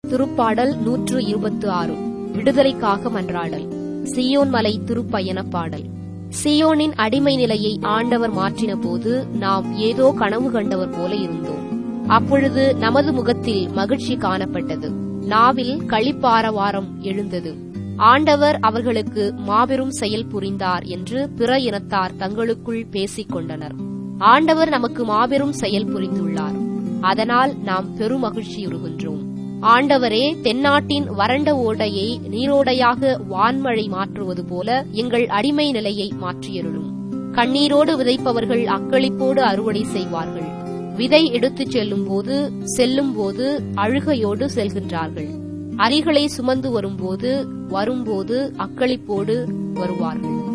திருப்பாடல் 126. விடுதலைக்காக மன்றாடல். சீயோன் மலை திருப்பயண பாடல். சீயோனின் அடிமை நிலையை ஆண்டவர் மாற்றின போது நாம் ஏதோ கனவு கண்டவர் போல இருந்தோம். அப்பொழுது நமது முகத்தில் மகிழ்ச்சி காணப்பட்டது, நாவில் களிப்பாரவாரம் எழுந்தது. ஆண்டவர் அவர்களுக்கு மாபெரும் செயல் புரிந்தார் என்று பிற இனத்தார் தங்களுக்குள் பேசிக் கொண்டனர். ஆண்டவர் நமக்கு மாபெரும் செயல் புரிந்துள்ளார், அதனால் நாம் பெருமகிழ்ச்சியுறுகின்றோம். ஆண்டவரே, தென்னாட்டின் வறண்ட ஓடையை நீரோடையாக வான்மழை மாற்றுவது போல எங்கள் அடிமை நிலையை மாற்றியருளும். கண்ணீரோடு விதைப்பவர்கள் அக்களிப்போடு அறுவடை செய்வார்கள். விதை எடுத்துச் செல்லும் போது அழுகையோடு செல்கின்றார்கள். அரிகளை சுமந்து வரும்போது அக்களிப்போடு வருவார்கள்.